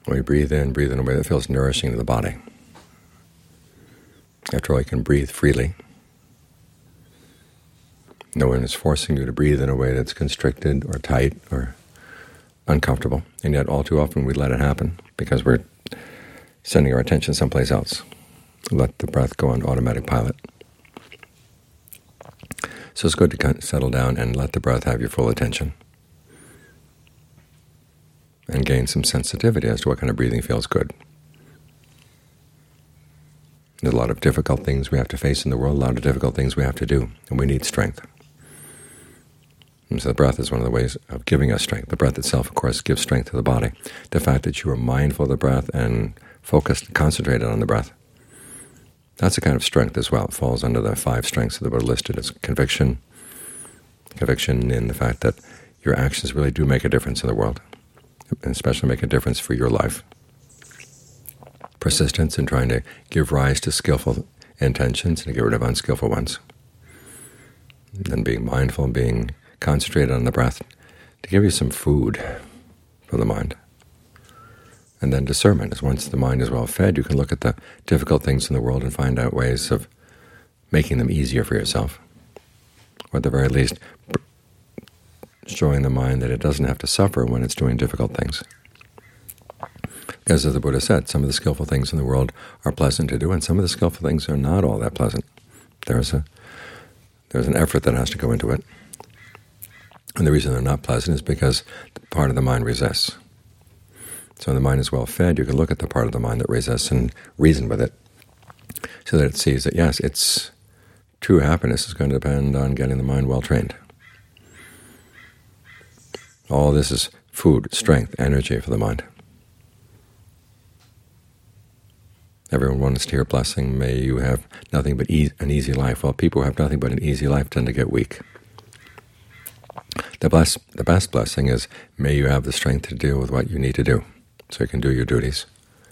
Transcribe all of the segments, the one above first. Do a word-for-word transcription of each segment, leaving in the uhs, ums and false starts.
We breathe in, breathe in a way that feels nourishing to the body. After all, you can breathe freely. No one is forcing you to breathe in a way that's constricted or tight or uncomfortable, and yet all too often we let it happen because we're sending our attention someplace else. Let the breath go on automatic pilot. So it's good to kind of settle down and let the breath have your full attention and gain some sensitivity as to what kind of breathing feels good. There's a lot of difficult things we have to face in the world, a lot of difficult things we have to do, and we need strength. And so the breath is one of the ways of giving us strength. The breath itself, of course, gives strength to the body. The fact that you are mindful of the breath and focused and concentrated on the breath, that's a kind of strength as well. It falls under the five strengths that the Buddha listed as conviction, conviction in the fact that your actions really do make a difference in the world, and especially make a difference for your life. Persistence in trying to give rise to skillful intentions and to get rid of unskillful ones. And being mindful and being concentrated on the breath to give you some food for the mind. And then discernment is once the mind is well fed, you can look at the difficult things in the world and find out ways of making them easier for yourself, or at the very least showing the mind that it doesn't have to suffer when it's doing difficult things. Because as the Buddha said, some of the skillful things in the world are pleasant to do, and some of the skillful things are not all that pleasant. There's a there's an effort that has to go into it. And the reason they're not pleasant is because part of the mind resists. So when the mind is well fed, you can look at the part of the mind that resists and reason with it, so that it sees that, yes, its true happiness is going to depend on getting the mind well trained. All this is food, strength, energy for the mind. Everyone wants to hear blessing, may you have nothing but e an easy life. Well, people who have nothing but an easy life tend to get weak. The, bless, the best blessing is, may you have the strength to deal with what you need to do, so you can do your duties.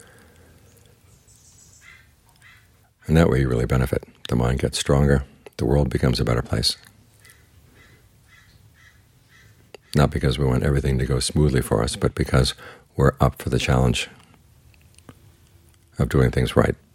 And that way you really benefit. The mind gets stronger, the world becomes a better place. Not because we want everything to go smoothly for us, but because we're up for the challenge of doing things right.